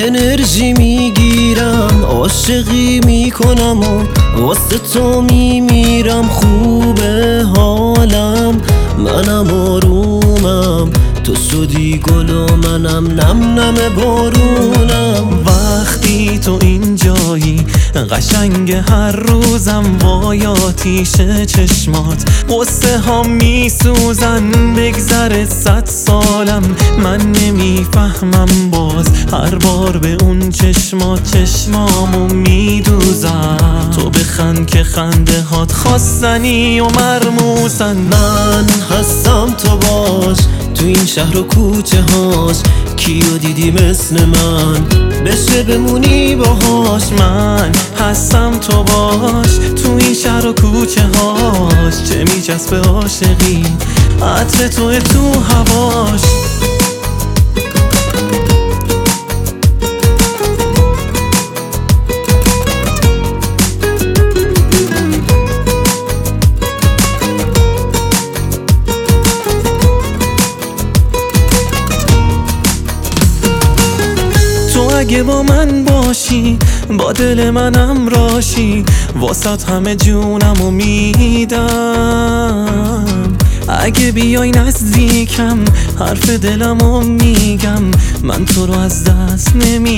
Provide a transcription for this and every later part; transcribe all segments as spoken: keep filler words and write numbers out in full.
انرژی میگیرم، عاشقی میکنم و واسه تو میمیرم. خوبه حالم، منم آرومم، تو شدی گل و منم نم نم بارونم. وقتی تو اینجایی قشنگ هر روزم، وای آتیش چشمات قصه ها میسوزن. بگذره صد سالم من نمیفهمم باز، هر بار به اون چشمات چشمامو میدوزم. تو بخند که خنده هات خواستنی و مرموزن. من هستم تو باش تو این شهر و کوچه هاش، کیو دیدی مثل من بشه بمونی باهاش. من هستم تو باش تو این شهر و کوچه هاش، چه میچسبه عاشقی عطر توه تو هواش. تو اگه با من باشی با دل منم راشی، واسط همه جونمو میدم. اگه بیای نزدیکم حرف دلمو میگم، من تو رو از دست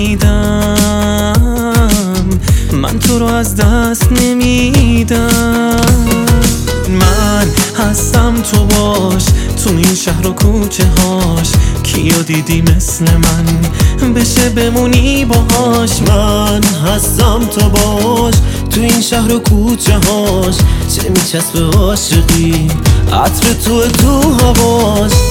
نمیدم، من تو رو از دست نمیدم. من هستم تو باش تو این شهر و کوچه هاش، کیو دیدی مثل من بشه بمونی باهاش. من هستم تو باش تو این شهر و کوچه هاش، چه میچسبه عاشقی عطر تو تو هواش.